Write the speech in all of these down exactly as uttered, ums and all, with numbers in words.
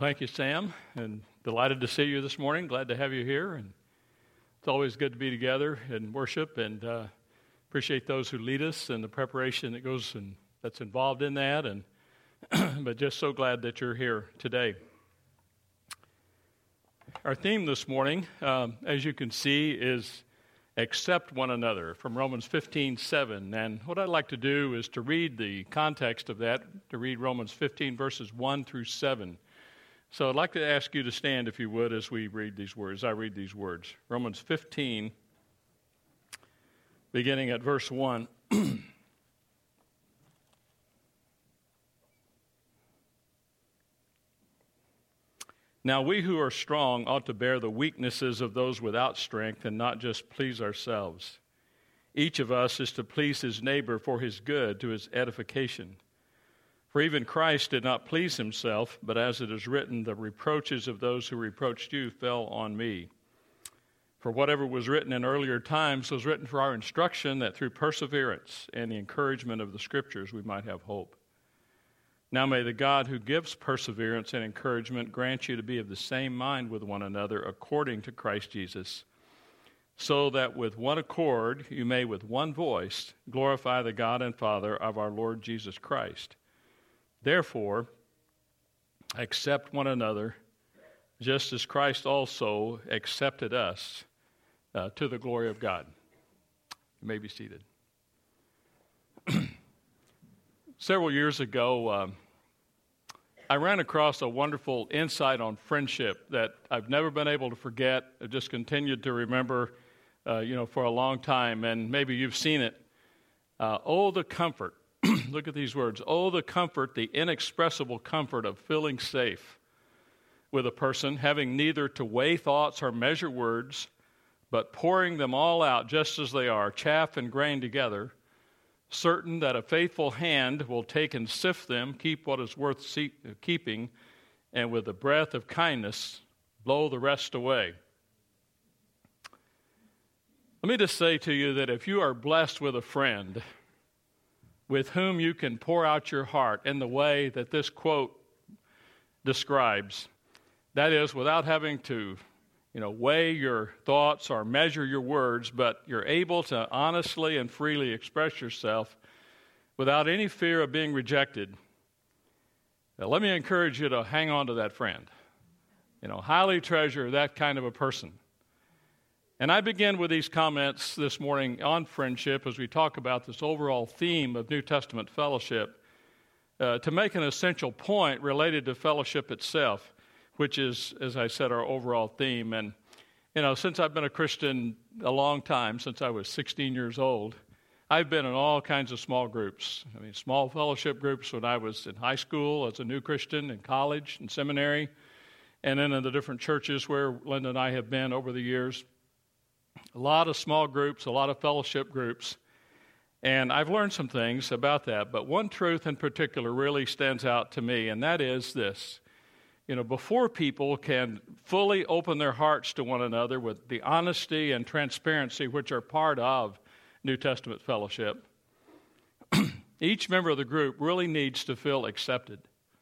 Thank you, Sam, and delighted to see you this morning. Glad to have you here, and it's always good to be together and worship, and uh, appreciate those who lead us and the preparation that goes and that's involved in that, and but just so glad that you're here today. Our theme this morning, um, as you can see, is accept one another from Romans fifteen seven, and what I'd like to do is to read the context of that, to read Romans fifteen verses one through seven. So I'd like to ask you to stand, if you would, as we read these words. I read these words. Romans fifteen, beginning at verse one. Now we who are strong ought to bear the weaknesses of those without strength and not just please ourselves. Each of us is to please his neighbor for his good, to his edification. For even Christ did not please himself, but as it is written, the reproaches of those who reproached you fell on me. For whatever was written in earlier times was written for our instruction, that through perseverance and the encouragement of the Scriptures we might have hope. Now may the God who gives perseverance and encouragement grant you to be of the same mind with one another according to Christ Jesus, so that with one accord you may with one voice glorify the God and Father of our Lord Jesus Christ. Therefore, accept one another, just as Christ also accepted us uh, to the glory of God. You may be seated. Several years ago, um, I ran across a wonderful insight on friendship that I've never been able to forget. I've just continued to remember, uh, you know, for a long time, and maybe you've seen it. Uh, oh, the comfort. Look at these words. Oh, the comfort, the inexpressible comfort of feeling safe with a person, having neither to weigh thoughts or measure words, but pouring them all out just as they are, chaff and grain together, certain that a faithful hand will take and sift them, keep what is worth see- keeping, and with the breath of kindness blow the rest away. Let me just say to you that if you are blessed with a friend with whom you can pour out your heart in the way that this quote describes, that is, without having to, you know, weigh your thoughts or measure your words, but you're able to honestly and freely express yourself without any fear of being rejected. Now, let me encourage you to hang on to that friend. You know, highly treasure that kind of a person. And I begin with these comments this morning on friendship as we talk about this overall theme of New Testament fellowship uh, to make an essential point related to fellowship itself, which is, as I said, our overall theme. And, you know, since I've been a Christian a long time, since I was sixteen years old, I've been in all kinds of small groups. I mean, small fellowship groups when I was in high school as a new Christian, in college, in seminary, and then in the different churches where Linda and I have been over the years. A lot of small groups, a lot of fellowship groups. And I've learned some things about that. But one truth in particular really stands out to me, and that is this. You know, before people can fully open their hearts to one another with the honesty and transparency which are part of New Testament fellowship, each member of the group really needs to feel accepted.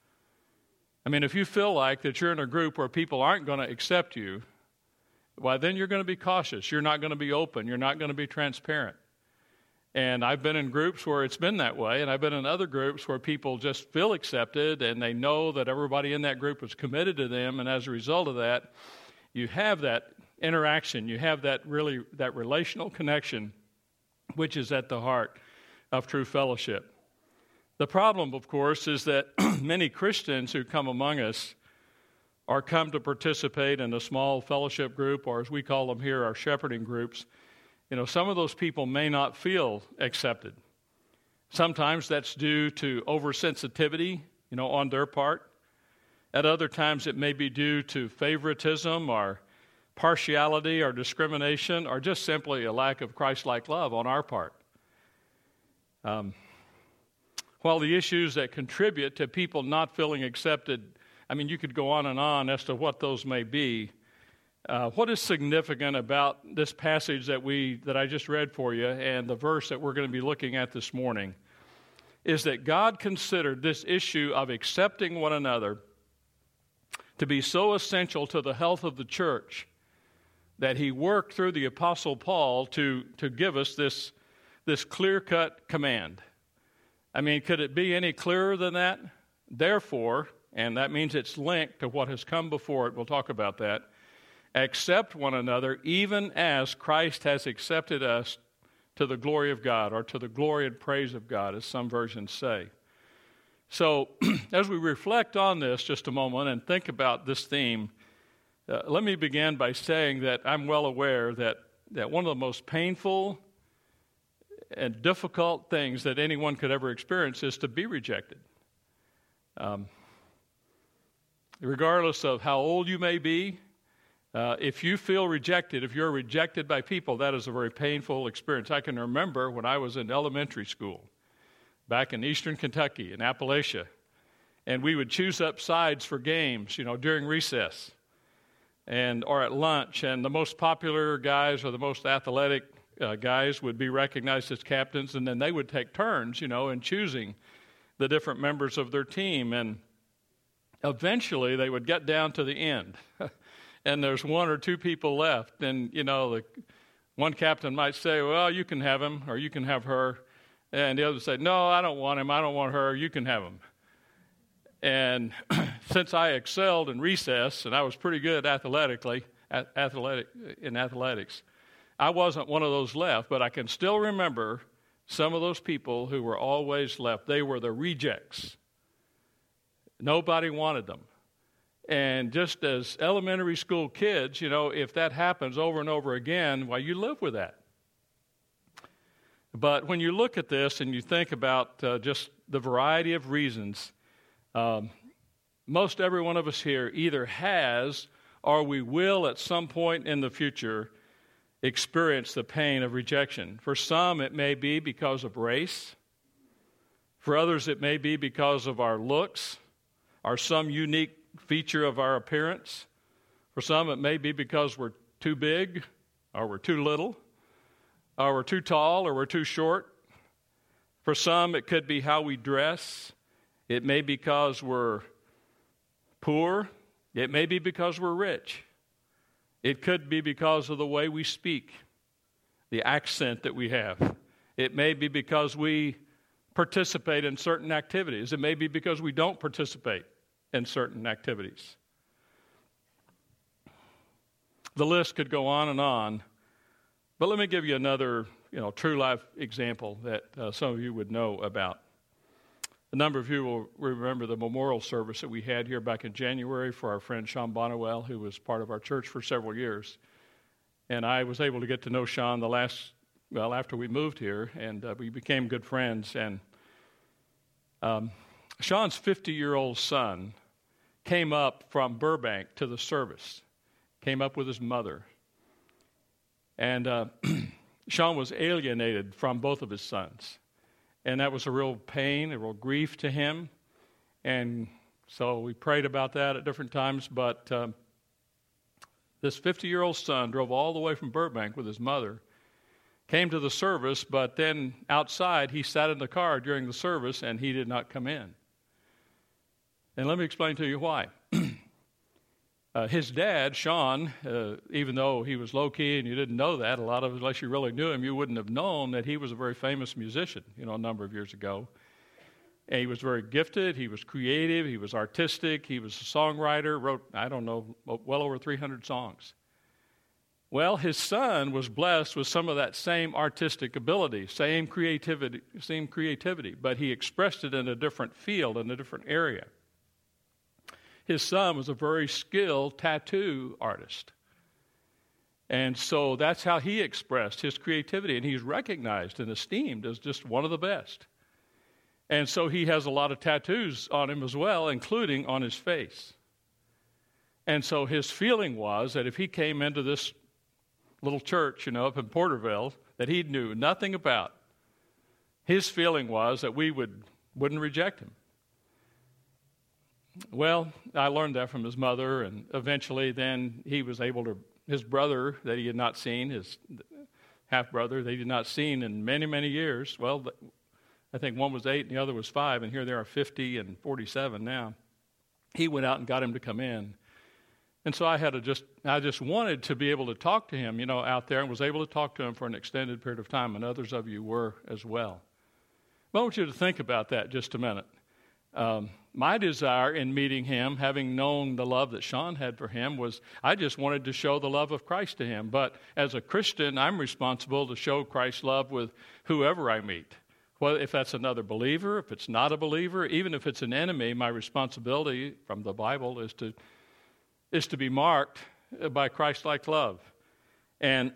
I mean, if you feel like that you're in a group where people aren't going to accept you, well, then you're going to be cautious. You're not going to be open. You're not going to be transparent. And I've been in groups where it's been that way, and I've been in other groups where people just feel accepted, and they know that everybody in that group is committed to them, and as a result of that, you have that interaction. You have that really that relational connection, which is at the heart of true fellowship. The problem, of course, is that many Christians who come among us or come to participate in a small fellowship group, or as we call them here, our shepherding groups, you know, some of those people may not feel accepted. Sometimes that's due to oversensitivity, you know, on their part. At other times it may be due to favoritism or partiality or discrimination or just simply a lack of Christ-like love on our part. Um, while the issues that contribute to people not feeling accepted, I mean, you could go on and on as to what those may be. Uh, what is significant about this passage that we that I just read for you and the verse that we're going to be looking at this morning is that God considered this issue of accepting one another to be so essential to the health of the church that he worked through the Apostle Paul to, to give us this, this clear-cut command. I mean, could it be any clearer than that? Therefore, and that means it's linked to what has come before it, we'll talk about that, accept one another even as Christ has accepted us to the glory of God, or to the glory and praise of God, as some versions say. So, as we reflect on this just a moment and think about this theme, uh, let me begin by saying that I'm well aware that, that one of the most painful and difficult things that anyone could ever experience is to be rejected. Um, regardless of how old you may be, uh, if you feel rejected, if you're rejected by people, that is a very painful experience. I can remember when I was in elementary school, back in eastern Kentucky, in Appalachia, and we would choose up sides for games, you know, during recess and or at lunch, and the most popular guys or the most athletic uh, guys would be recognized as captains, and then they would take turns, you know, in choosing the different members of their team, and eventually they would get down to the end, and there's one or two people left, and, you know, the one captain might say, well, you can have him, or you can have her. And the other say, no, I don't want him, I don't want her, you can have him. And since I excelled in recess, and I was pretty good athletically, athletic in athletics, I wasn't one of those left, but I can still remember some of those people who were always left. They were the rejects. Nobody wanted them. And just as elementary school kids, you know, if that happens over and over again, well, you live with that. But when you look at this and you think about uh, just the variety of reasons, um, most every one of us here either has or we will at some point in the future experience the pain of rejection. For some, it may be because of race. For others, it may be because of our looks or some unique feature of our appearance. For some, it may be because we're too big or we're too little, or we're too tall, or we're too short. For some, it could be how we dress. It may be because we're poor. It may be because we're rich. It could be because of the way we speak, the accent that we have. It may be because we participate in certain activities. It may be because we don't participate in certain activities. The list could go on and on. But let me give you another, you know, true life example that uh, some of you would know about. A number of you will remember the memorial service that we had here back in January for our friend Sean Bonnewell, who was part of our church for several years. And I was able to get to know Sean the last, well, after we moved here, and uh, we became good friends. And um, Sean's fifty-year-old son came up from Burbank to the service, came up with his mother. And uh, Sean was alienated from both of his sons. And that was a real pain, a real grief to him. And so we prayed about that at different times. But um, this fifty-year-old son drove all the way from Burbank with his mother, came to the service, but then outside he sat in the car during the service and he did not come in. And let me explain to you why. Uh, his dad, Sean, uh, even though he was low-key and you didn't know that, a lot of unless you really knew him, you wouldn't have known that he was a very famous musician, you know, a number of years ago. And he was very gifted, he was creative, he was artistic, he was a songwriter, wrote, I don't know, well over three hundred songs. Well, his son was blessed with some of that same artistic ability, same creativity, same creativity, but he expressed it in a different field, in a different area. His son was a very skilled tattoo artist. And so that's how he expressed his creativity, and he's recognized and esteemed as just one of the best. And so he has a lot of tattoos on him as well, including on his face. And so his feeling was that if he came into this little church, you know, up in Porterville, that he knew nothing about, his feeling was that we would, wouldn't reject him. Well, I learned that from his mother, and eventually then he was able to, his brother that he had not seen, his half-brother that he had not seen in many, many years, well, I think one was eight and the other was five, and here they are fifty and forty-seven now. He went out and got him to come in. And so I had to just, I just wanted to be able to talk to him, you know, out there, and was able to talk to him for an extended period of time, and others of you were as well. But I want you to think about that just a minute. Um, my desire in meeting him, having known the love that Sean had for him, was I just wanted to show the love of Christ to him. But as a Christian, I'm responsible to show Christ's love with whoever I meet. Well, if that's another believer, if it's not a believer, even if it's an enemy, my responsibility from the Bible is to is to be marked by Christ-like love. And,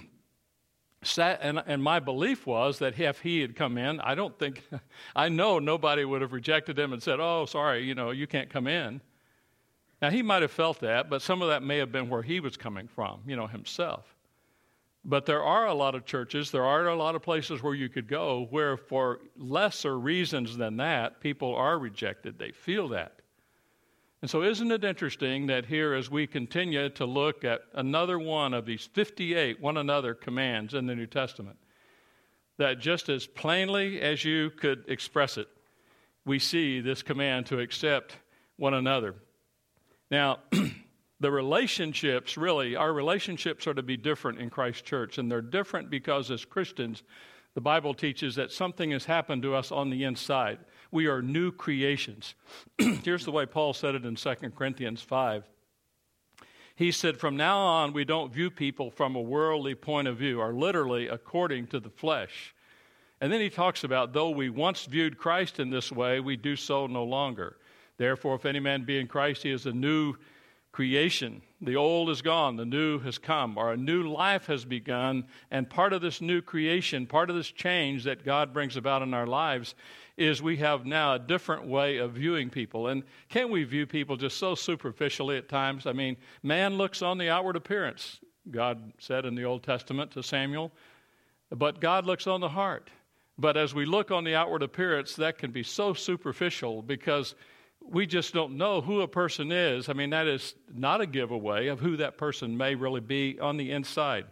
and and my belief was that if he had come in, I don't think, I know nobody would have rejected him and said, oh, sorry, you know, you can't come in. Now, he might have felt that, but some of that may have been where he was coming from, you know, himself. But there are a lot of churches, there are a lot of places where you could go where for lesser reasons than that, people are rejected. They feel that. And so isn't it interesting that here as we continue to look at another one of these fifty-eight one another commands in the New Testament, that just as plainly as you could express it, we see this command to accept one another. Now, the relationships, really, our relationships are to be different in Christ Church, and they're different because as Christians, the Bible teaches that something has happened to us on the inside. We are new creations. Here's the way Paul said it in Second Corinthians five. He said, from now on, we don't view people from a worldly point of view, or literally according to the flesh. And then he talks about, though we once viewed Christ in this way, we do so no longer. Therefore, if any man be in Christ, he is a new creation. The old is gone, the new has come, or a new life has begun, and part of this new creation, part of this change that God brings about in our lives is we have now a different way of viewing people. And can't we view people just so superficially at times? I mean, man looks on the outward appearance, God said in the Old Testament to Samuel, but God looks on the heart. But as we look on the outward appearance, that can be so superficial because we just don't know who a person is. I mean, that is not a giveaway of who that person may really be on the inside.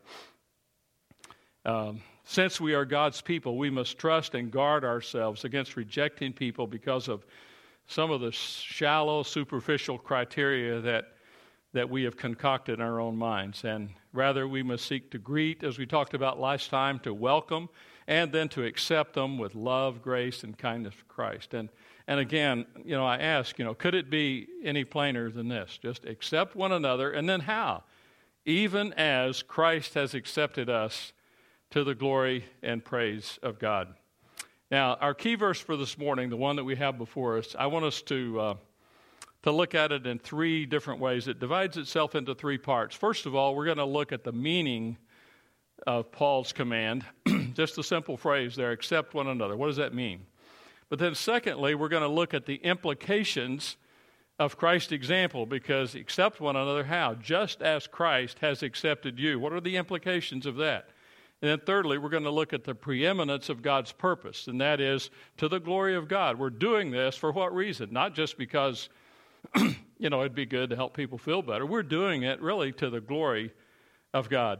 Um, since we are God's people, we must trust and guard ourselves against rejecting people because of some of the shallow, superficial criteria that that we have concocted in our own minds. And rather, we must seek to greet, as we talked about last time, to welcome, and then to accept them with love, grace, and kindness of Christ. And And again, you know, I ask, you know, could it be any plainer than this? Just accept one another, and then how? Even as Christ has accepted us to the glory and praise of God. Now, our key verse for this morning, the one that we have before us, I want us to uh, to look at it in three different ways. It divides itself into three parts. First of all, we're going to look at the meaning of Paul's command. Just the simple phrase there, accept one another. What does that mean? But then secondly, we're going to look at the implications of Christ's example, because accept one another how? Just as Christ has accepted you. What are the implications of that? And then thirdly, we're going to look at the preeminence of God's purpose, and that is to the glory of God. We're doing this for what reason? Not just because, you know, it'd be good to help people feel better. We're doing it really to the glory of God.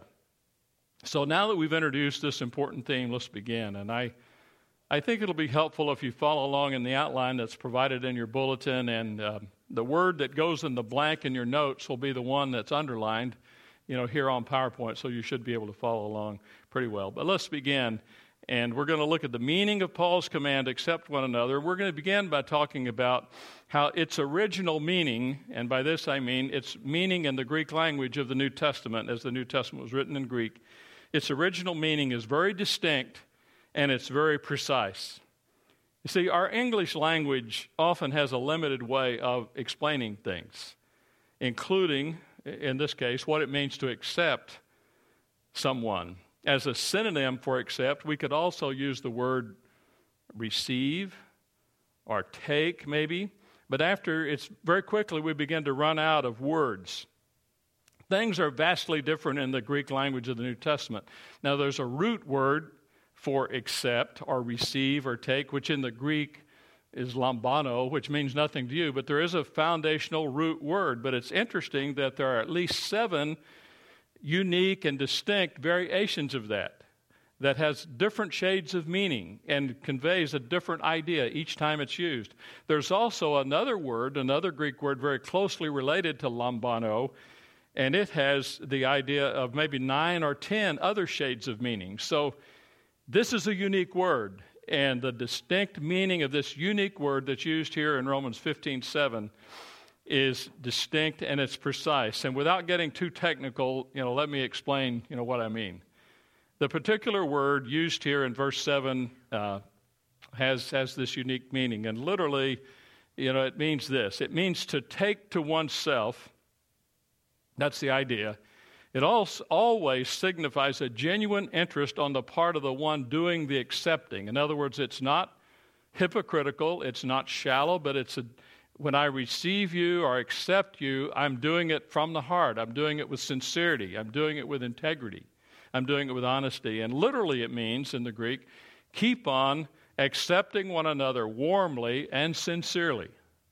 So now that we've introduced this important theme, let's begin. And I I think it'll be helpful if you follow along in the outline that's provided in your bulletin, and uh, the word that goes in the blank in your notes will be the one that's underlined, you know, here on PowerPoint, so you should be able to follow along pretty well. But let's begin, and we're going to look at the meaning of Paul's command, accept one another. We're going to begin by talking about how its original meaning, and by this I mean its meaning in the Greek language of the New Testament, as the New Testament was written in Greek, its original meaning is very distinct and it's very precise. You see, our English language often has a limited way of explaining things, including, in this case, what it means to accept someone. As a synonym for accept, we could also use the word receive or take, maybe. But after, it's very quickly we begin to run out of words. Things are vastly different in the Greek language of the New Testament. Now, there's a root word for accept or receive or take, which in the Greek is lambano, which means nothing to you, but there is a foundational root word. But it's interesting that there are at least seven unique and distinct variations of that that has different shades of meaning and conveys a different idea each time it's used. There's also another word, another Greek word very closely related to lambano, and it has the idea of maybe nine or ten other shades of meaning. So this is a unique word, and the distinct meaning of this unique word that's used here in Romans fifteen seven is distinct and it's precise. And without getting too technical, you know, let me explain, you know, what I mean. The particular word used here in verse seven uh, has has this unique meaning, and literally, you know, it means this. It means to take to oneself. That's the idea. It also always signifies a genuine interest on the part of the one doing the accepting. In other words, it's not hypocritical, it's not shallow, but it's a, when I receive you or accept you, I'm doing it from the heart. I'm doing it with sincerity. I'm doing it with integrity. I'm doing it with honesty. And literally it means, in the Greek, keep on accepting one another warmly and sincerely.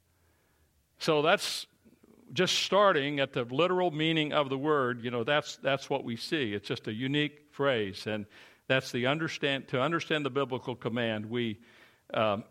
So that's just starting at the literal meaning of the word. You know, that's that's what we see. It's just a unique phrase, and that's the understand. To understand the biblical command, we um,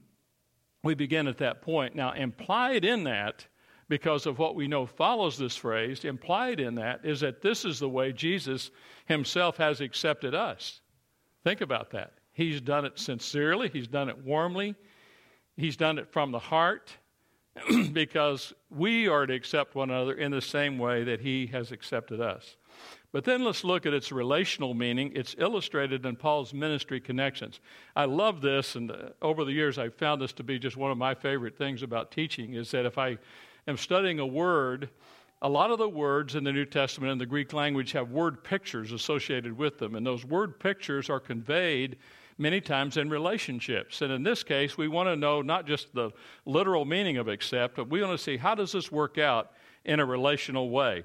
we begin at that point. Now, implied in that, because of what we know follows this phrase, implied in that is that this is the way Jesus himself has accepted us. Think about that. He's done it sincerely. He's done it warmly. He's done it from the heart, because we are to accept one another in the same way that he has accepted us. But then let's look at its relational meaning. It's illustrated in Paul's ministry connections. I love this, and uh, over the years I've found this to be just one of my favorite things about teaching, is that if I am studying a word, a lot of the words in the New Testament in the Greek language have word pictures associated with them, and those word pictures are conveyed many times in relationships. And in this case, we want to know not just the literal meaning of accept, but we want to see how does this work out in a relational way.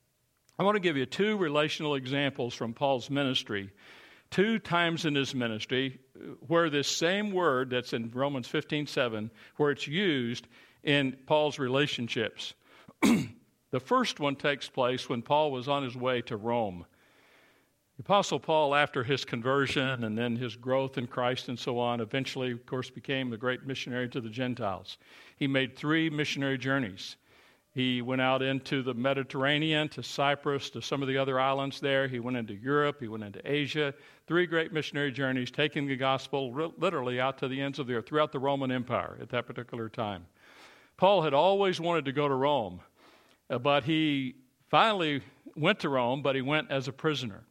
I want to give you two relational examples from Paul's ministry, two times in his ministry where this same word that's in Romans fifteen seven, where it's used in Paul's relationships. The first one takes place when Paul was on his way to Rome. The Apostle Paul, after his conversion and then his growth in Christ and so on, eventually, of course, became the great missionary to the Gentiles. He made three missionary journeys. He went out into the Mediterranean, to Cyprus, to some of the other islands there. He went into Europe. He went into Asia. Three great missionary journeys, taking the gospel re- literally out to the ends of the earth, throughout the Roman Empire at that particular time. Paul had always wanted to go to Rome, uh, but he finally went to Rome, but he went as a prisoner.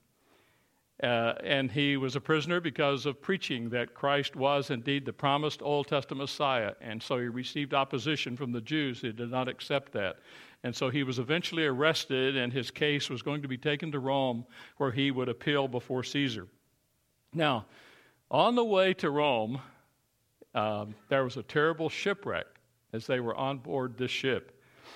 Uh, and he was a prisoner because of preaching that Christ was indeed the promised Old Testament Messiah. And so he received opposition from the Jews who did not accept that. And so he was eventually arrested, and his case was going to be taken to Rome, where he would appeal before Caesar. Now, on the way to Rome, um, there was a terrible shipwreck as they were on board this ship.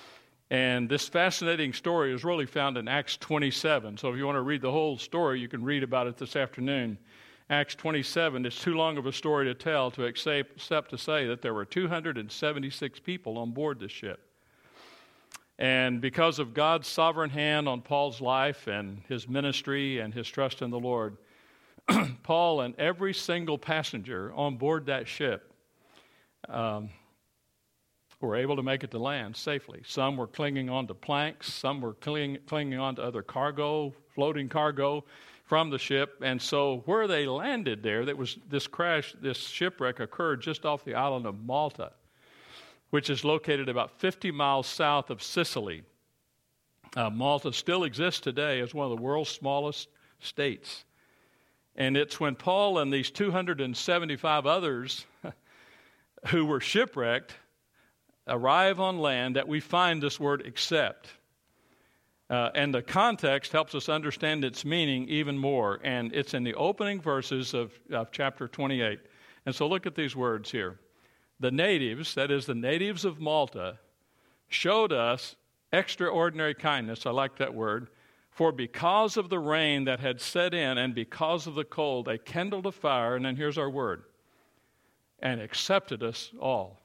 And this fascinating story is really found in Acts twenty-seven. So if you want to read the whole story, you can read about it this afternoon. Acts twenty-seven, it's too long of a story to tell to accept, except to say that there were two hundred seventy-six people on board this ship. And because of God's sovereign hand on Paul's life and his ministry and his trust in the Lord, Paul and every single passenger on board that ship um, were able to make it to land safely. Some were clinging onto planks. Some were clinging, clinging onto other cargo, floating cargo from the ship. And so where they landed there, that was this crash, this shipwreck occurred just off the island of Malta, which is located about fifty miles south of Sicily. Uh, Malta still exists today as one of the world's smallest states. And it's when Paul and these two hundred seventy-five others who were shipwrecked arrive on land that we find this word accept. Uh, and the context helps us understand its meaning even more. And it's in the opening verses of, of chapter twenty-eight. And so look at these words here. The natives, that is the natives of Malta, showed us extraordinary kindness. I like that word. For because of the rain that had set in and because of the cold, they kindled a fire, and then here's our word, and accepted us all.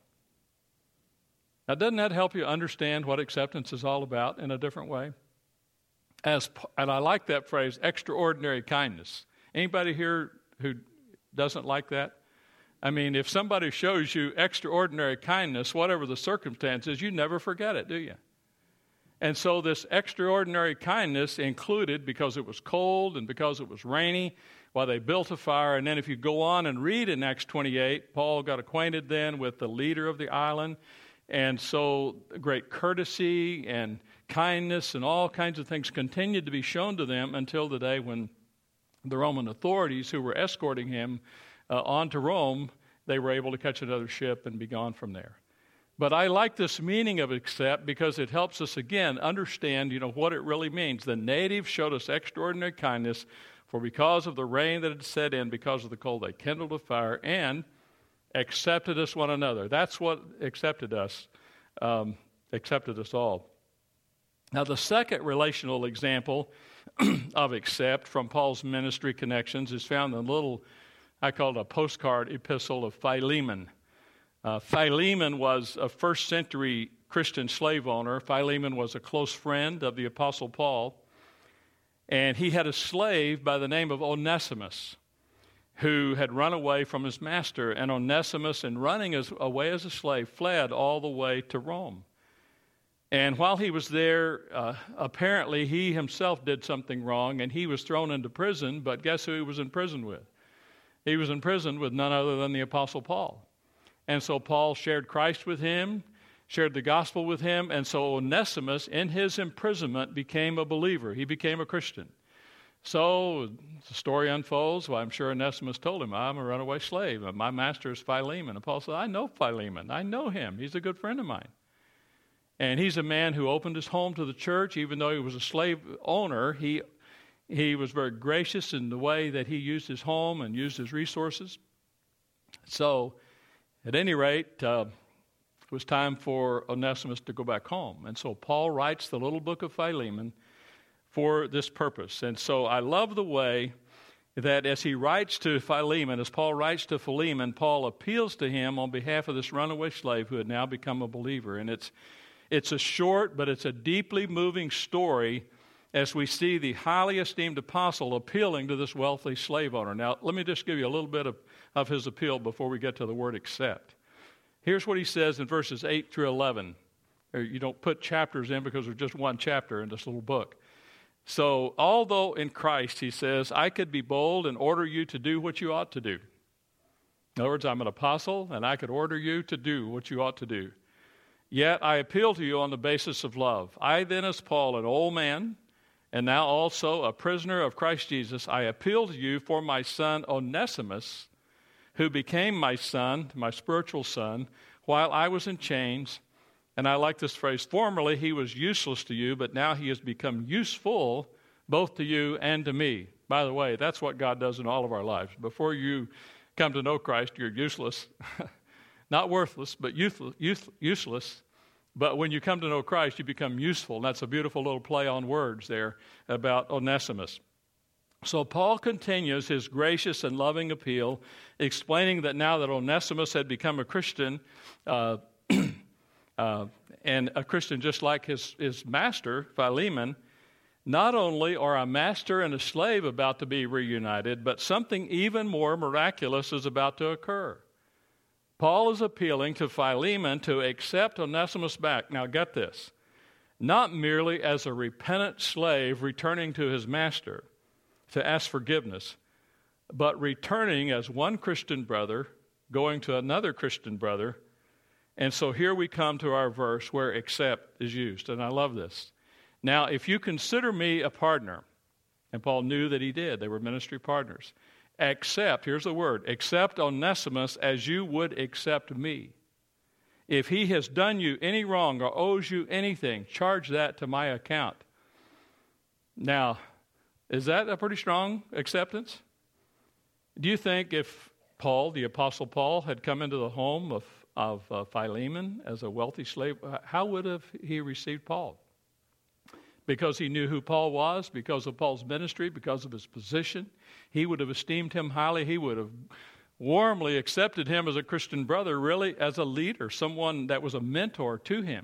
Now, doesn't that help you understand what acceptance is all about in a different way? As, and I like that phrase, extraordinary kindness. Anybody here who doesn't like that? I mean, if somebody shows you extraordinary kindness, whatever the circumstances, you never forget it, do you? And so this extraordinary kindness included, because it was cold and because it was rainy, while they built a fire. And then if you go on and read in Acts twenty-eight, Paul got acquainted then with the leader of the island. And so great courtesy and kindness and all kinds of things continued to be shown to them until the day when the Roman authorities who were escorting him uh, on to Rome, they were able to catch another ship and be gone from there. But I like this meaning of accept because it helps us, again, understand, you know, what it really means. The natives showed us extraordinary kindness, for because of the rain that had set in, because of the cold, they kindled a fire and accepted us one another. That's what accepted us, um, accepted us all. Now, the second relational example of accept from Paul's ministry connections is found in a little, I call it a postcard epistle of Philemon. Uh, Philemon was a first century Christian slave owner. Philemon was a close friend of the Apostle Paul. And he had a slave by the name of Onesimus who had run away from his master. And Onesimus, in running as, away as a slave, fled all the way to Rome. And while he was there, uh, apparently he himself did something wrong, and he was thrown into prison. But guess who he was in prison with? He was in prison with none other than the Apostle Paul. And so Paul shared Christ with him, shared the gospel with him, and so Onesimus, in his imprisonment, became a believer. He became a Christian. So the story unfolds. Well, I'm sure Onesimus told him, I'm a runaway slave. My master is Philemon. And Paul said, I know Philemon. I know him. He's a good friend of mine. And he's a man who opened his home to the church. Even though he was a slave owner, he, he was very gracious in the way that he used his home and used his resources. So, at any rate, uh, it was time for Onesimus to go back home. And so Paul writes the little book of Philemon for this purpose. And so I love the way that as he writes to Philemon, as Paul writes to Philemon, Paul appeals to him on behalf of this runaway slave who had now become a believer. And it's it's a short, but it's a deeply moving story as we see the highly esteemed apostle appealing to this wealthy slave owner. Now, let me just give you a little bit of, of his appeal before we get to the word accept. Here's what he says in verses eight through eleven. You don't put chapters in because there's just one chapter in this little book. So, although in Christ, he says, I could be bold and order you to do what you ought to do. In other words, I'm an apostle, and I could order you to do what you ought to do. Yet I appeal to you on the basis of love. I then, as Paul, an old man, and now also a prisoner of Christ Jesus, I appeal to you for my son Onesimus, who became my son, my spiritual son, while I was in chains. And I like this phrase, formerly he was useless to you, but now he has become useful both to you and to me. By the way, that's what God does in all of our lives. Before you come to know Christ, you're useless. Not worthless, but useless, useless. But when you come to know Christ, you become useful. And that's a beautiful little play on words there about Onesimus. So Paul continues his gracious and loving appeal, explaining that now that Onesimus had become a Christian, uh, uh, and a Christian just like his, his master, Philemon, not only are a master and a slave about to be reunited, but something even more miraculous is about to occur. Paul is appealing to Philemon to accept Onesimus back. Now get this, not merely as a repentant slave returning to his master to ask forgiveness, but returning as one Christian brother going to another Christian brother. And so here we come to our verse where accept is used, and I love this. Now, if you consider me a partner, and Paul knew that he did, they were ministry partners, accept, here's the word, accept Onesimus as you would accept me. If he has done you any wrong or owes you anything, charge that to my account. Now, is that a pretty strong acceptance? Do you think if Paul, the Apostle Paul, had come into the home of, of uh, Philemon as a wealthy slave, how would have he received Paul? Because he knew who Paul was, because of Paul's ministry, because of his position. He would have esteemed him highly. He would have warmly accepted him as a Christian brother, really as a leader, someone that was a mentor to him.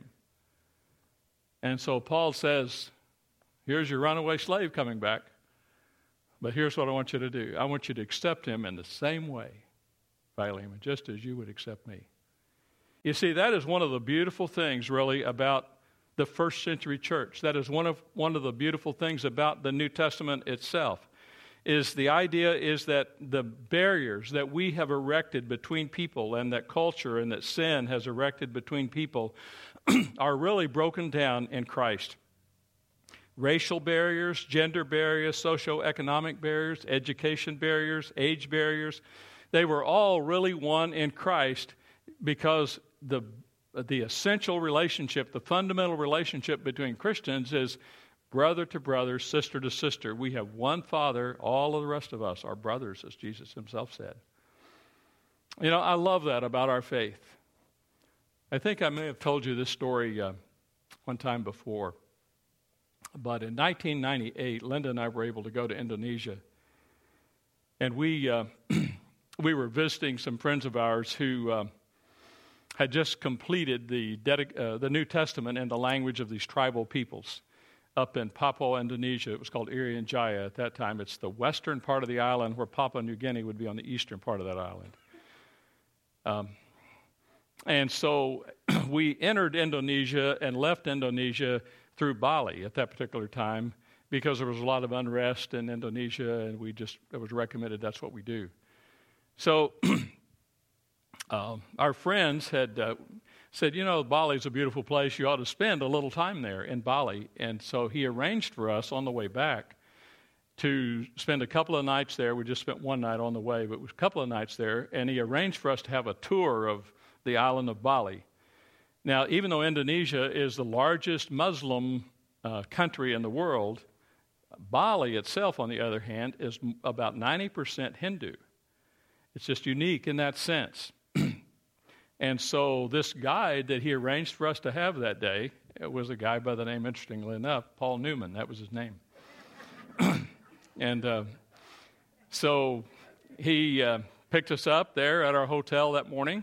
And so Paul says, here's your runaway slave coming back. But here's what I want you to do. I want you to accept him in the same way, Philemon, just as you would accept me. You see, that is one of the beautiful things, really, about the first century church. That is one of one of the beautiful things about the New Testament itself, is the idea is that the barriers that we have erected between people and that culture and that sin has erected between people are really broken down in Christ. Racial barriers, gender barriers, socioeconomic barriers, education barriers, age barriers, they were all really one in Christ because the the essential relationship, the fundamental relationship between Christians is brother to brother, sister to sister. We have one Father. All of the rest of us are brothers, as Jesus himself said. You know, I love that about our faith. I think I may have told you this story uh, one time before. But in nineteen ninety-eight, Linda and I were able to go to Indonesia. And we uh, we were visiting some friends of ours who uh, had just completed the, dedic- uh, the New Testament in the language of these tribal peoples up in Papua, Indonesia. It was called Irian Jaya at that time. It's the western part of the island where Papua New Guinea would be on the eastern part of that island. Um, and so we entered Indonesia and left Indonesia through Bali at that particular time because there was a lot of unrest in Indonesia, and we just, it was recommended that's what we do. So uh, our friends had uh, said, you know, Bali's a beautiful place. You ought to spend a little time there in Bali. And so he arranged for us on the way back to spend a couple of nights there. We just spent one night on the way, but it was a couple of nights there. And he arranged for us to have a tour of the island of Bali. Now, even though Indonesia is the largest Muslim uh, country in the world, Bali itself, on the other hand, is m- about ninety percent Hindu. It's just unique in that sense. And so this guide that he arranged for us to have that day, it was a guy by the name, interestingly enough, Paul Newman. That was his name. and uh, so he uh, picked us up there at our hotel that morning.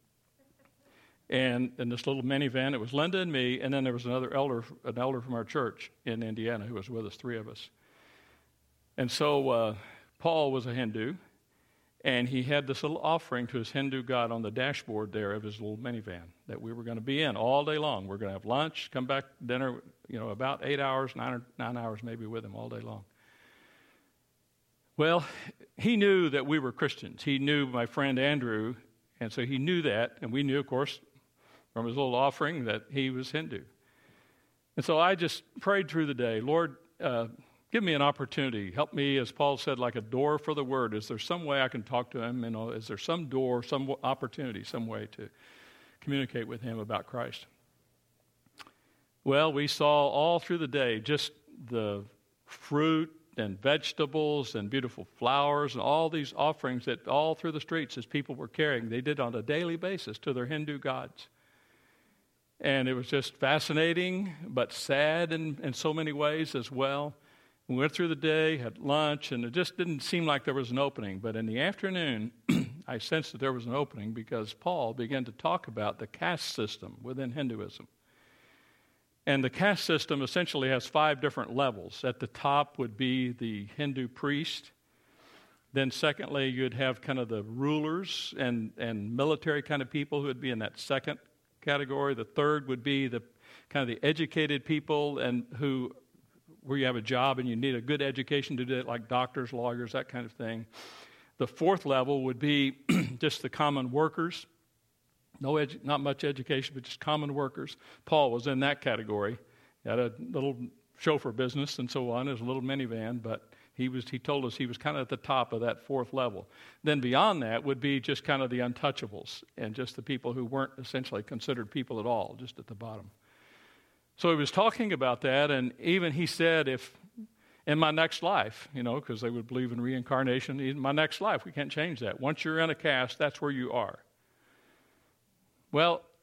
And in this little minivan, it was Linda and me, and then there was another elder, an elder from our church in Indiana who was with us, three of us. And so uh, Paul was a Hindu, and he had this little offering to his Hindu god on the dashboard there of his little minivan that we were going to be in all day long. We're going to have lunch, come back, dinner, you know, about eight hours, nine, or nine hours maybe with him all day long. Well, he knew that we were Christians. He knew my friend Andrew, and so he knew that, and we knew, of course, from his little offering that he was Hindu. And so I just prayed through the day, Lord, uh, give me an opportunity. Help me, as Paul said, like a door for the word. Is there some way I can talk to him? You know, is there some door, some opportunity, some way to communicate with him about Christ? Well, we saw all through the day just the fruit and vegetables and beautiful flowers and all these offerings that all through the streets as people were carrying, they did on a daily basis to their Hindu gods. And it was just fascinating, but sad in, in so many ways as well. We went through the day, had lunch, and it just didn't seem like there was an opening. But in the afternoon, I sensed that there was an opening because Paul began to talk about the caste system within Hinduism. And the caste system essentially has five different levels. At the top would be the Hindu priest. Then secondly, you'd have kind of the rulers and, and military kind of people who would be in that second category. The third would be the kind of the educated people and who where you have a job and you need a good education to do it, like doctors, lawyers, that kind of thing. The fourth level would be just the common workers. No, edu- not much education, but just common workers. Paul was in that category. He had a little chauffeur business and so on. It was a little minivan, but he was. He told us he was kind of at the top of that fourth level. Then beyond that would be just kind of the untouchables and just the people who weren't essentially considered people at all, just at the bottom. So he was talking about that, and even he said, if in my next life, you know, because they would believe in reincarnation, in my next life, we can't change that. Once you're in a caste, that's where you are. Well,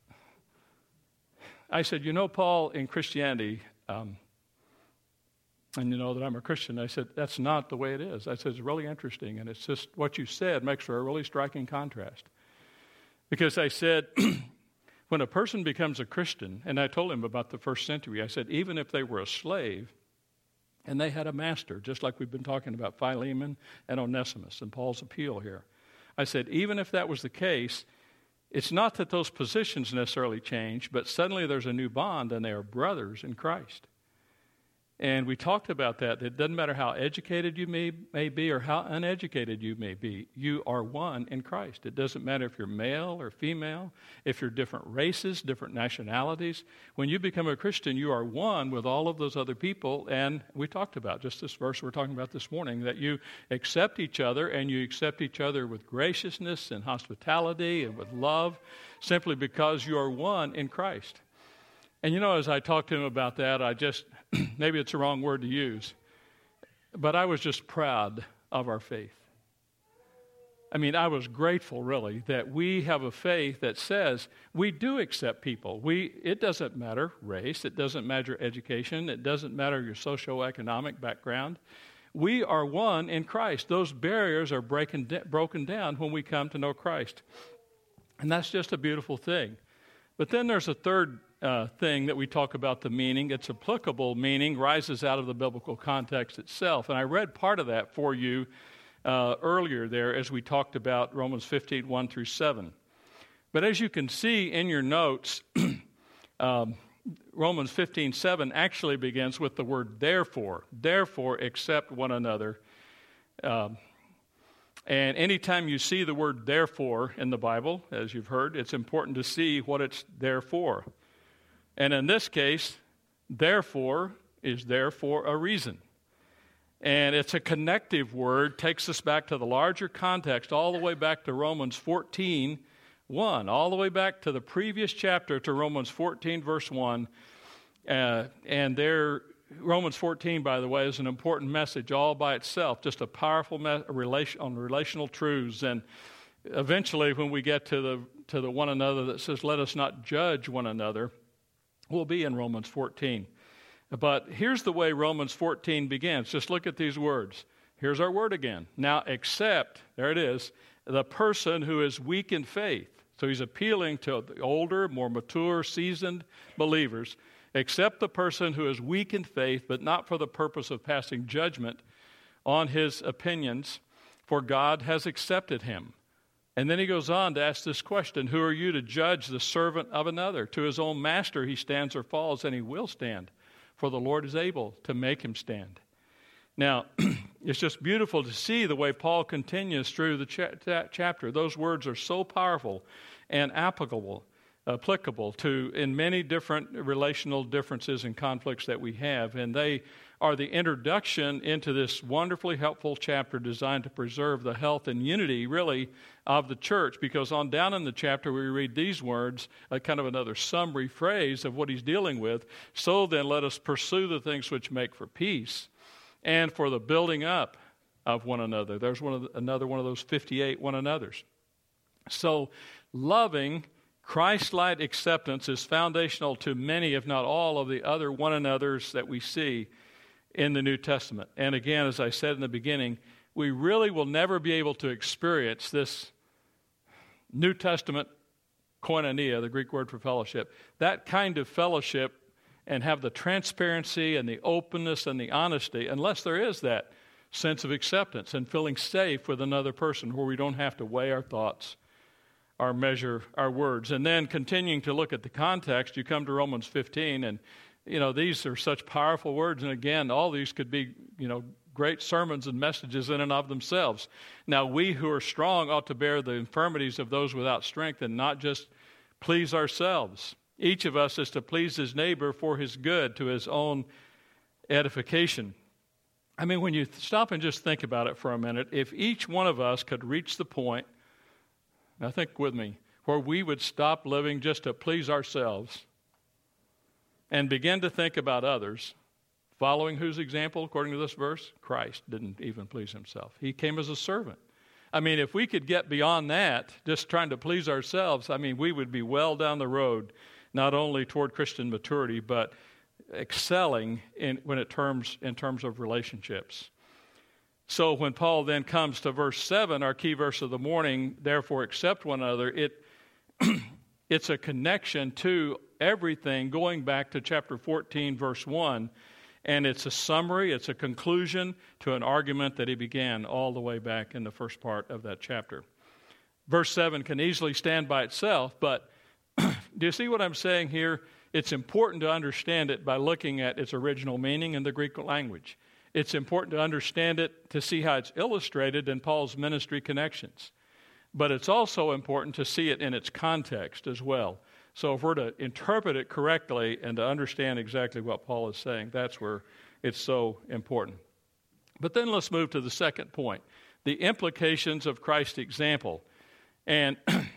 I said, you know, Paul, in Christianity, um, and you know that I'm a Christian, I said, that's not the way it is. I said, it's really interesting, and it's just what you said makes for a really striking contrast. Because I said, when a person becomes a Christian, and I told him about the first century, I said, even if they were a slave, And they had a master, just like we've been talking about Philemon and Onesimus and Paul's appeal here. I said, even if that was the case, it's not that those positions necessarily change, but suddenly there's a new bond and they are brothers in Christ. And we talked about that. It doesn't matter how educated you may, may be or how uneducated you may be. You are one in Christ. It doesn't matter if you're male or female, if you're different races, different nationalities. When you become a Christian, you are one with all of those other people. And we talked about just this verse we're talking about this morning, that you accept each other, and you accept each other with graciousness and hospitality and with love, simply because you are one in Christ. And you know, as I talked to him about that, I just, maybe it's the wrong word to use, but I was just proud of our faith. I mean, I was grateful, really, that we have a faith that says we do accept people. We, it doesn't matter race, it doesn't matter education, it doesn't matter your socioeconomic background. We are one in Christ. Those barriers are breaking, broken down when we come to know Christ. And that's just a beautiful thing. But then there's a third uh, thing that we talk about, the meaning. Its applicable meaning rises out of the biblical context itself. And I read part of that for you uh, earlier there as we talked about Romans fifteen, one through seven. But as you can see in your notes, um, Romans fifteen, seven actually begins with the word therefore. Therefore, accept one another. Um, And anytime you see the word therefore in the Bible, as you've heard, it's important to see what it's there for. And in this case, therefore is there for a reason. And it's a connective word, takes us back to the larger context, all the way back to Romans fourteen, one, all the way back to the previous chapter, to Romans fourteen, verse one. Uh, and there, Romans fourteen, by the way, is an important message all by itself, just a powerful me- relation on relational truths. And eventually, when we get to the to the one another that says, let us not judge one another, we'll be in Romans fourteen. But here's the way Romans fourteen begins. Just look at these words. Here's our word again. Now, accept, there it is, the person who is weak in faith. So he's appealing to the older, more mature, seasoned believers. Accept the person who is weak in faith, but not for the purpose of passing judgment on his opinions, for God has accepted him. And then he goes on to ask this question, who are you to judge the servant of another? To his own master he stands or falls, and he will stand, for the Lord is able to make him stand. Now, it's just beautiful to see the way Paul continues through the cha- chapter. Those words are so powerful and applicable. applicable to in many different relational differences and conflicts that we have. And they are the introduction into this wonderfully helpful chapter designed to preserve the health and unity, really, of the church. Because on down in the chapter, we read these words, a kind of another summary phrase of what he's dealing with. So then let us pursue the things which make for peace and for the building up of one another. There's one of the, another one of those fifty-eight one another's. So loving Christ-like acceptance is foundational to many, if not all, of the other one another's that we see in the New Testament. And again, as I said in the beginning, we really will never be able to experience this New Testament koinonia, the Greek word for fellowship, that kind of fellowship, and have the transparency and the openness and the honesty, unless there is that sense of acceptance and feeling safe with another person where we don't have to weigh our thoughts, our measure, our words. And then continuing to look at the context, you come to Romans fifteen, and, you know, these are such powerful words. And again, all these could be, you know, great sermons and messages in and of themselves. Now, we who are strong ought to bear the infirmities of those without strength and not just please ourselves. Each of us is to please his neighbor for his good, to his own edification. I mean, when you stop and just think about it for a minute, if each one of us could reach the point, now think with me, where we would stop living just to please ourselves and begin to think about others, following whose example, according to this verse? Christ didn't even please himself. He came as a servant. I mean, if we could get beyond that, just trying to please ourselves, I mean, we would be well down the road, not only toward Christian maturity, but excelling in when it terms in terms of relationships. So when Paul then comes to verse seven, our key verse of the morning, therefore accept one another, it it's a connection to everything going back to chapter fourteen, verse one, And it's a summary, it's a conclusion to an argument that he began all the way back in the first part of that chapter. Verse seven can easily stand by itself, but do you see what I'm saying here? It's important to understand it by looking at its original meaning in the Greek language. It's important to understand it to see how it's illustrated in Paul's ministry connections. But it's also important to see it in its context as well. So if we're to interpret it correctly and to understand exactly what Paul is saying, that's where it's so important. But then let's move to the second point, the implications of Christ's example. And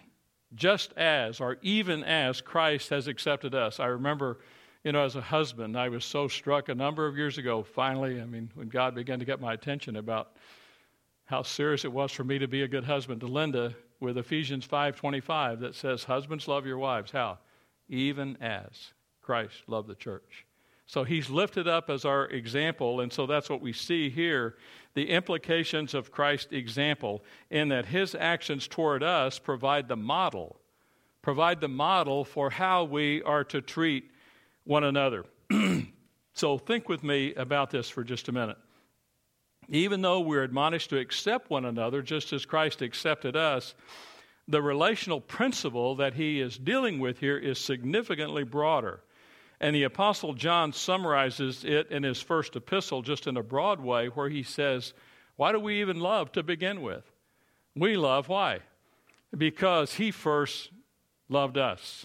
just as, or even as, Christ has accepted us. I remember, you know, as a husband, I was so struck a number of years ago, finally, I mean, when God began to get my attention about how serious it was for me to be a good husband to Linda, with Ephesians five twenty-five that says, husbands, love your wives. How? Even as Christ loved the church. So he's lifted up as our example, and so that's what we see here, the implications of Christ's example, in that his actions toward us provide the model, provide the model for how we are to treat one another. So think with me about this for just a minute. Even though we're admonished to accept one another just as Christ accepted us, the relational principle that he is dealing with here is significantly broader. And the Apostle John summarizes it in his first epistle just in a broad way, where he says, why do we even love to begin with? We love, why? Because he first loved us.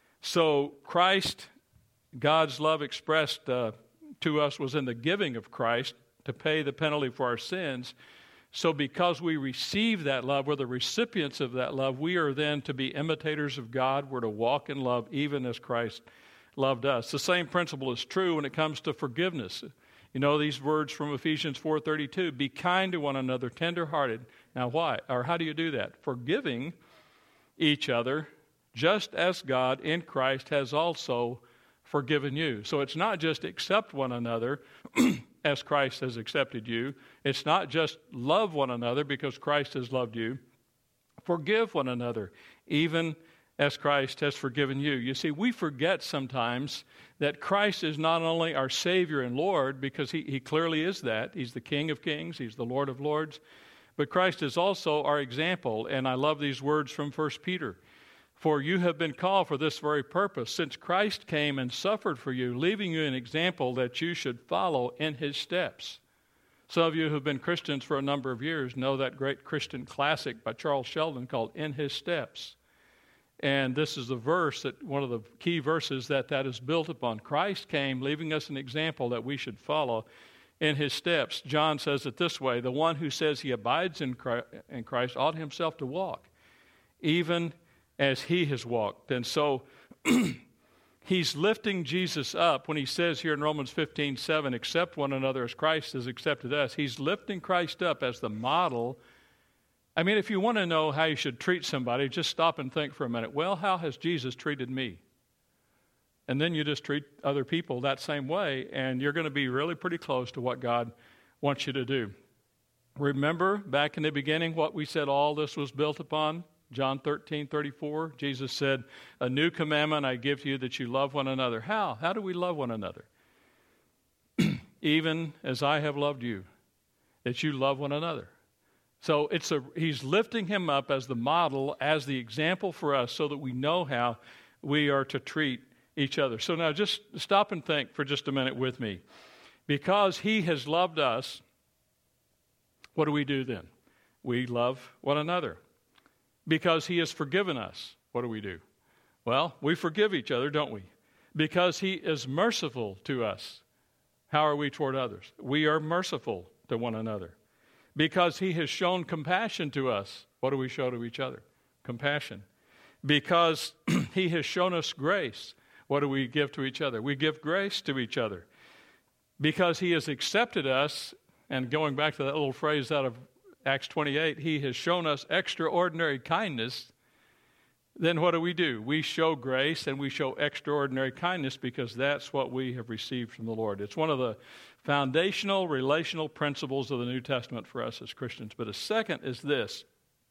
So Christ, God's love expressed uh, to us was in the giving of Christ to pay the penalty for our sins. So because we receive that love, we're the recipients of that love, we are then to be imitators of God. We're to walk in love even as Christ loved us. The same principle is true when it comes to forgiveness. You know these words from Ephesians four thirty-two, be kind to one another, tenderhearted. Now why? Or how do you do that? Forgiving each other, just as God in Christ has also forgiven you. So it's not just accept one another as Christ has accepted you. It's not just love one another because Christ has loved you. Forgive one another, even as Christ has forgiven you. You see, we forget sometimes that Christ is not only our Savior and Lord, because he, he clearly is that. He's the King of Kings. He's the Lord of Lords. But Christ is also our example. And I love these words from First Peter. For you have been called for this very purpose, since Christ came and suffered for you, leaving you an example that you should follow in his steps. Some of you who have been Christians for a number of years know that great Christian classic by Charles Sheldon called In His Steps. And this is the verse, that one of the key verses that that is built upon. Christ came, leaving us an example that we should follow in his steps. John says it this way, the one who says he abides in Christ ought himself to walk, even as he has walked. And so he's lifting Jesus up when he says here in Romans fifteen seven, accept one another as Christ has accepted us. He's lifting Christ up as the model. I mean, if you want to know how you should treat somebody, just stop and think for a minute. Well, how has Jesus treated me? And then you just treat other people that same way, and you're going to be really pretty close to what God wants you to do. Remember back in the beginning what we said all this was built upon? John thirteen thirty-four, Jesus said, a new commandment I give to you, that you love one another. How? How do we love one another? Even as I have loved you, that you love one another. So it's a, he's lifting him up as the model, as the example for us, so that we know how we are to treat each other. So now just stop and think for just a minute with me. Because he has loved us, what do we do then? We love one another. Because he has forgiven us, what do we do? Well, we forgive each other, don't we? Because he is merciful to us. How are we toward others? We are merciful to one another. Because he has shown compassion to us, what do we show to each other? Compassion. Because he has shown us grace, what do we give to each other? We give grace to each other. Because he has accepted us, and going back to that little phrase out of Acts twenty-eight, he has shown us extraordinary kindness, then what do we do? We show grace and we show extraordinary kindness because that's what we have received from the Lord. It's one of the foundational relational principles of the New Testament for us as Christians. But a second is this.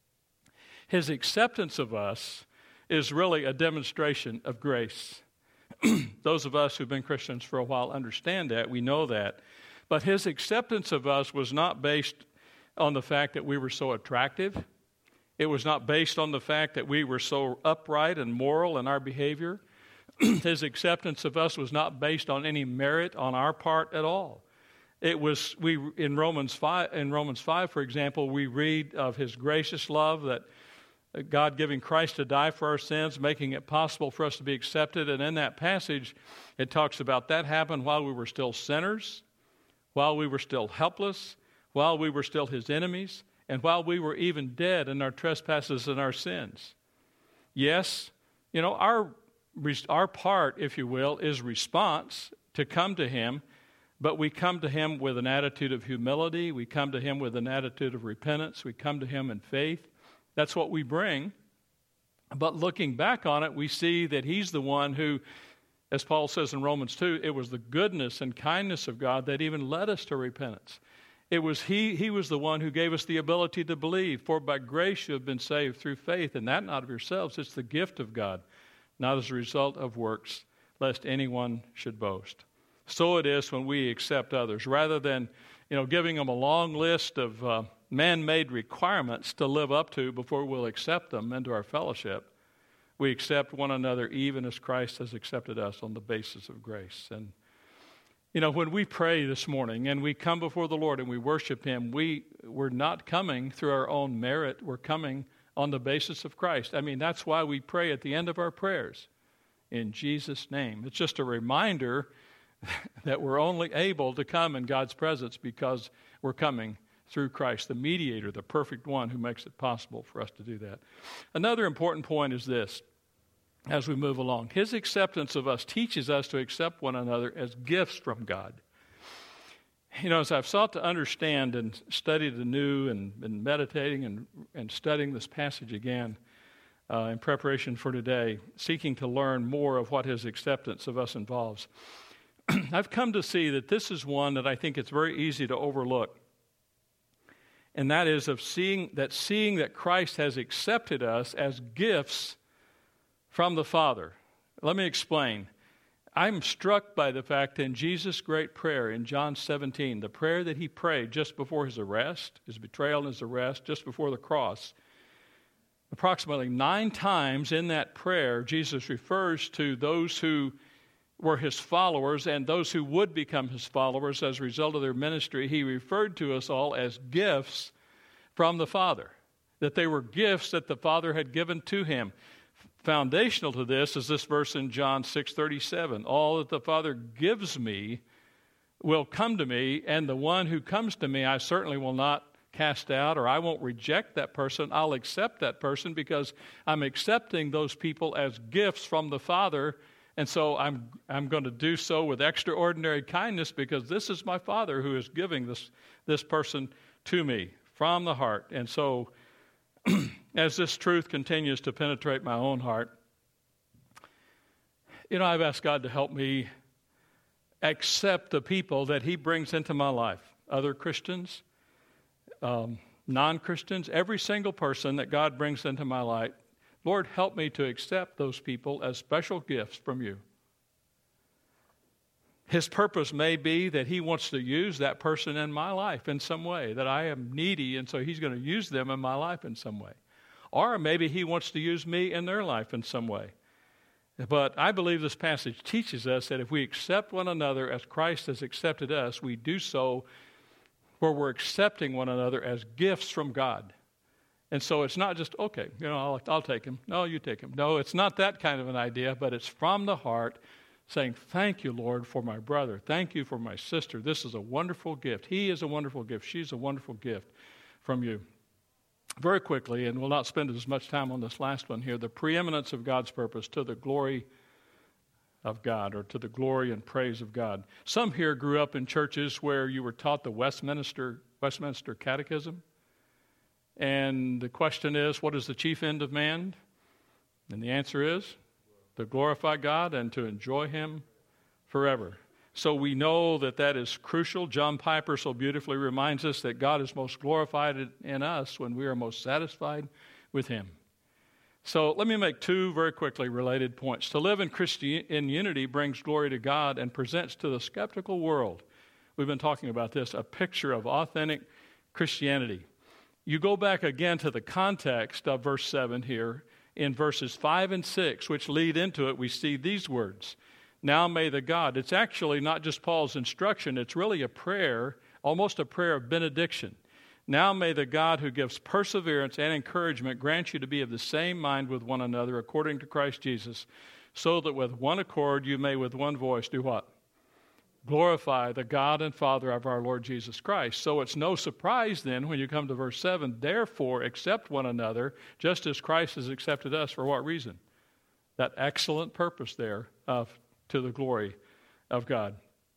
His acceptance of us is really a demonstration of grace. Those of us who've been Christians for a while understand that. We know that. But his acceptance of us was not based on the fact that we were so attractive. It was not based on the fact that we were so upright and moral in our behavior. His acceptance of us was not based on any merit on our part at all. It was we in Romans five. In Romans five, for example, we read of his gracious love, that God giving Christ to die for our sins, making it possible for us to be accepted. And in that passage, it talks about that happened while we were still sinners, while we were still helpless, while we were still his enemies, and while we were even dead in our trespasses and our sins. Yes, you know, our our part, if you will, is response to come to him, but we come to him with an attitude of humility. We come to him with an attitude of repentance. We come to him in faith. That's what we bring. But looking back on it, we see that he's the one who, as Paul says in Romans two, it was the goodness and kindness of God that even led us to repentance. It was he, he was the one who gave us the ability to believe. For by grace you have been saved through faith, and that not of yourselves. It's the gift of God, not as a result of works, lest anyone should boast. So it is when we accept others. Rather than, you know, giving them a long list of uh, man-made requirements to live up to before we'll accept them into our fellowship, we accept one another even as Christ has accepted us on the basis of grace. And, you know, when we pray this morning and we come before the Lord and we worship him, we, we're not coming through our own merit. We're coming on the basis of Christ. I mean, that's why we pray at the end of our prayers, in Jesus' name. It's just a reminder that we're only able to come in God's presence because we're coming through Christ, the mediator, the perfect one who makes it possible for us to do that. Another important point is this, as we move along. His acceptance of us teaches us to accept one another as gifts from God. You know, as I've sought to understand and studied anew and been meditating and, and studying this passage again uh, in preparation for today, seeking to learn more of what his acceptance of us involves, I've come to see that this is one that I think it's very easy to overlook. And that is of seeing that seeing that Christ has accepted us as gifts from the Father. Let me explain. I'm struck by the fact that in Jesus' great prayer in John seventeen, the prayer that he prayed just before his arrest, his betrayal and his arrest, just before the cross, approximately nine times in that prayer, Jesus refers to those who were his followers and those who would become his followers as a result of their ministry. He referred to us all as gifts from the Father, that they were gifts that the Father had given to him. Foundational to this is this verse in John six thirty-seven. All that the Father gives me will come to me, and the one who comes to me I certainly will not cast out, or I won't reject that person. I'll accept that person because I'm accepting those people as gifts from the Father. And so I'm I'm going to do so with extraordinary kindness because this is my Father who is giving this, this person to me from the heart. And so as this truth continues to penetrate my own heart, you know, I've asked God to help me accept the people that he brings into my life. Other Christians, um, non-Christians, every single person that God brings into my life. Lord, help me to accept those people as special gifts from you. His purpose may be that he wants to use that person in my life in some way, that I am needy, and so he's going to use them in my life in some way. Or maybe he wants to use me in their life in some way. But I believe this passage teaches us that if we accept one another as Christ has accepted us, we do so where we're accepting one another as gifts from God. And so it's not just, okay, you know, I'll, I'll take him. No, you take him. No, it's not that kind of an idea, but it's from the heart saying, thank you, Lord, for my brother. Thank you for my sister. This is a wonderful gift. He is a wonderful gift. She's a wonderful gift from you. Very quickly, and we'll not spend as much time on this last one here, the preeminence of God's purpose to the glory of God, or to the glory and praise of God. Some here grew up in churches where you were taught the Westminster, Westminster Catechism. And the question is, what is the chief end of man? And the answer is to glorify God and to enjoy him forever. So we know that that is crucial. John Piper so beautifully reminds us that God is most glorified in us when we are most satisfied with him. So let me make two very quickly related points. To live in Christi- in unity brings glory to God and presents to the skeptical world, we've been talking about this, a picture of authentic Christianity. You go back again to the context of verse seven here, in verses five and six, which lead into it, we see these words. Now may the God, it's actually not just Paul's instruction, it's really a prayer, almost a prayer of benediction. Now may the God who gives perseverance and encouragement grant you to be of the same mind with one another according to Christ Jesus, so that with one accord you may with one voice do what? Glorify the God and Father of our Lord Jesus Christ. So it's no surprise then when you come to verse seven, therefore accept one another just as Christ has accepted us. For what reason? That excellent purpose there of to the glory of God.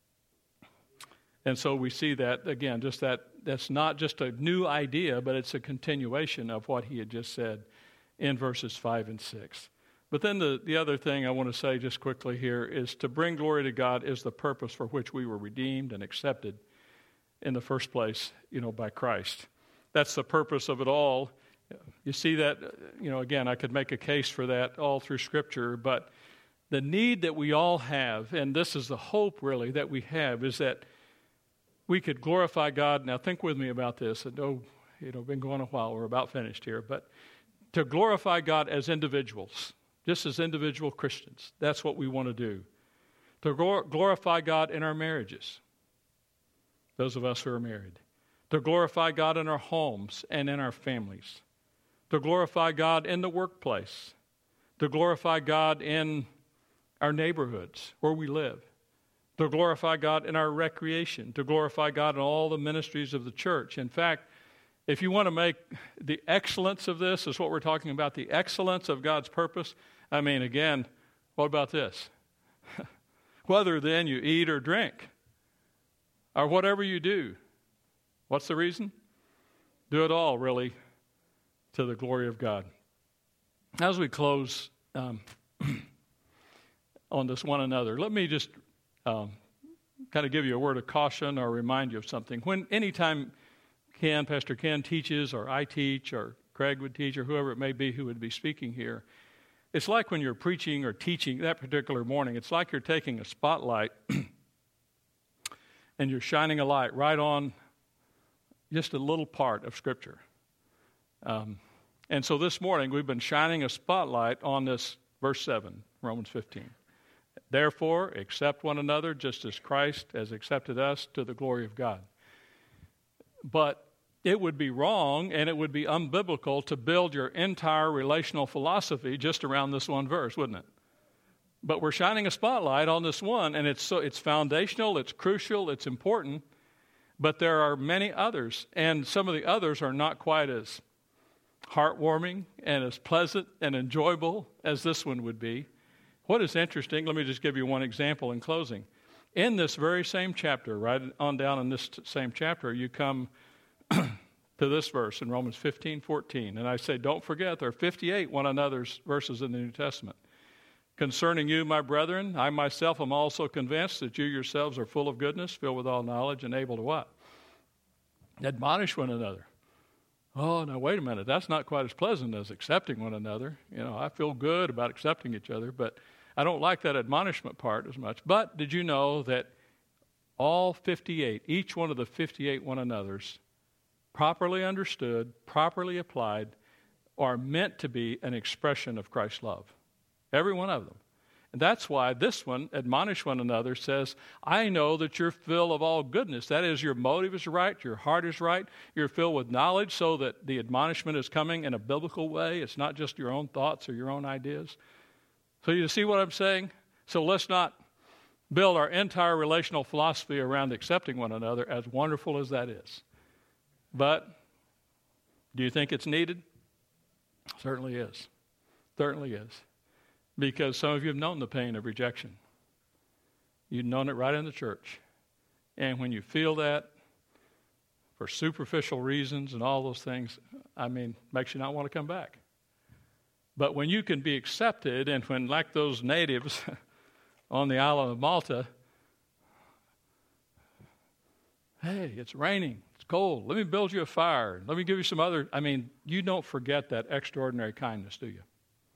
And so we see that, again, just that that's not just a new idea, but it's a continuation of what he had just said in verses five and six. But then the, the other thing I want to say just quickly here is to bring glory to God is the purpose for which we were redeemed and accepted in the first place, you know, by Christ. That's the purpose of it all. You see that, you know, again, I could make a case for that all through Scripture, but the need that we all have, and this is the hope really that we have, is that we could glorify God. Now think with me about this. And oh, you know, been going a while. We're about finished here. But to glorify God as individuals, just as individual Christians, that's what we want to do. To glorify God in our marriages, those of us who are married. To glorify God in our homes and in our families. To glorify God in the workplace. To glorify God in our neighborhoods where we live. To glorify God in our recreation. To glorify God in all the ministries of the church. In fact, if you want to make the excellence of this, is what we're talking about, the excellence of God's purpose. I mean, again, what about this? Whether then you eat or drink, or whatever you do, what's the reason? Do it all, really, to the glory of God. As we close um, on this one another, let me just um, kind of give you a word of caution or remind you of something. When anytime Ken, Pastor Ken teaches, or I teach, or Craig would teach, or whoever it may be who would be speaking here, it's like when you're preaching or teaching that particular morning, it's like you're taking a spotlight and you're shining a light right on just a little part of Scripture. Um, and so this morning we've been shining a spotlight on this verse seven, Romans fifteen. Therefore, accept one another just as Christ has accepted us to the glory of God. But it would be wrong and it would be unbiblical to build your entire relational philosophy just around this one verse, wouldn't it? But we're shining a spotlight on this one, and it's so it's foundational, it's crucial, it's important, but there are many others, and some of the others are not quite as heartwarming and as pleasant and enjoyable as this one would be. What is interesting, let me just give you one example in closing. In this very same chapter, right on down in this same chapter, you come to this verse in Romans fifteen fourteen. And I say, don't forget, there are fifty-eight one another's verses in the New Testament. Concerning you, my brethren, I myself am also convinced that you yourselves are full of goodness, filled with all knowledge, and able to what? Admonish one another. Oh, now wait a minute. That's not quite as pleasant as accepting one another. You know, I feel good about accepting each other, but I don't like that admonishment part as much. But did you know that all fifty-eight, each one of the fifty-eight one another's, properly understood, properly applied, are meant to be an expression of Christ's love? Every one of them. And that's why this one, admonish one another, says, I know that you're filled of all goodness. That is, your motive is right, your heart is right, you're filled with knowledge so that the admonishment is coming in a biblical way. It's not just your own thoughts or your own ideas. So you see what I'm saying? So let's not build our entire relational philosophy around accepting one another, as wonderful as that is. But do you think it's needed? Certainly is. Certainly is. Because some of you have known the pain of rejection. You've known it right in the church. And when you feel that, for superficial reasons and all those things, I mean, makes you not want to come back. But when you can be accepted, and when, like those natives on the island of Malta, hey, it's raining, it's cold, let me build you a fire, let me give you some other, I mean, you don't forget that extraordinary kindness, do you?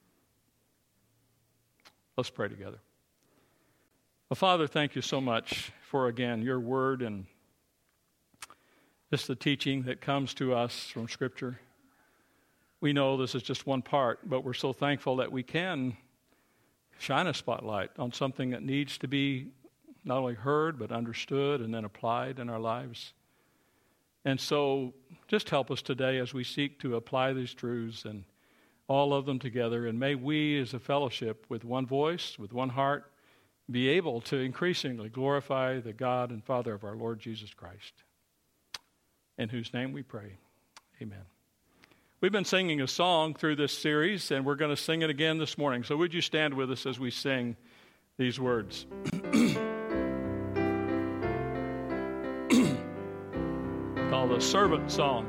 Let's pray together. Well, Father, thank you so much for, again, your word and just the teaching that comes to us from Scripture. We know this is just one part, but we're so thankful that we can shine a spotlight on something that needs to be not only heard, but understood and then applied in our lives. And so just help us today as we seek to apply these truths and all of them together. And may we as a fellowship with one voice, with one heart, be able to increasingly glorify the God and Father of our Lord Jesus Christ, in whose name we pray. Amen. We've been singing a song through this series, and we're going to sing it again this morning. So would you stand with us as we sing these words? Called the Servant Song.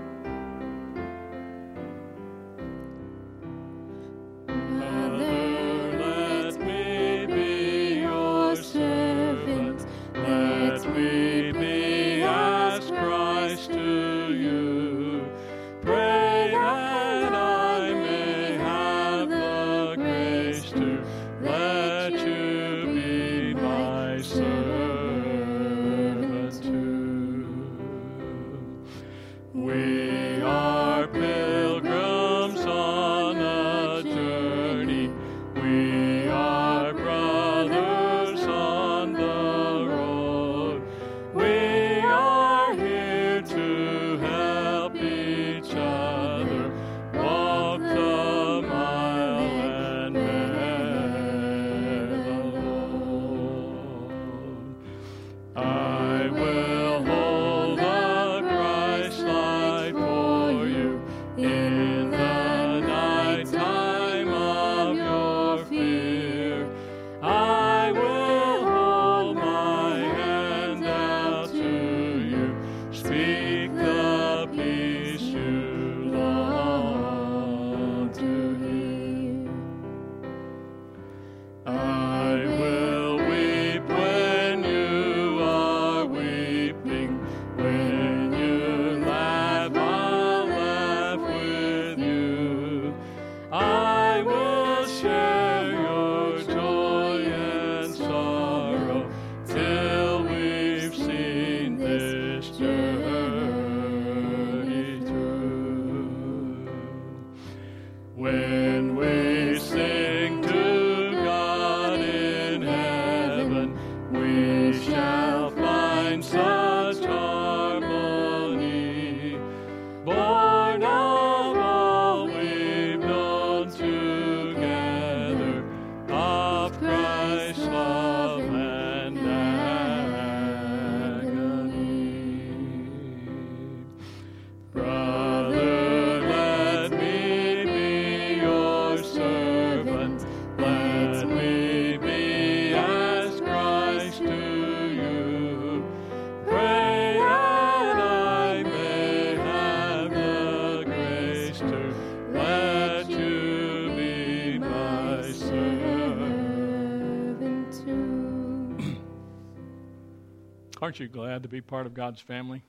Aren't you glad to be part of God's family?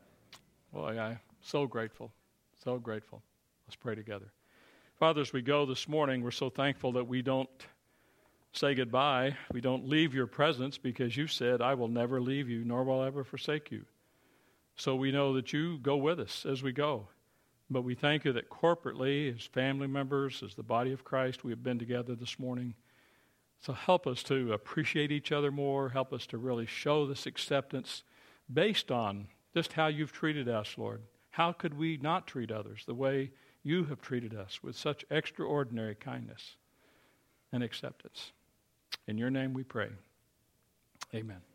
Boy, I'm so grateful, so grateful. Let's pray together. Father, as we go this morning, we're so thankful that we don't say goodbye. We don't leave your presence because you said, I will never leave you, nor will I ever forsake you. So we know that you go with us as we go. But we thank you that corporately, as family members, as the body of Christ, we have been together this morning. So help us to appreciate each other more. Help us to really show this acceptance based on just how you've treated us, Lord. How could we not treat others the way you have treated us with such extraordinary kindness and acceptance? In your name we pray. Amen.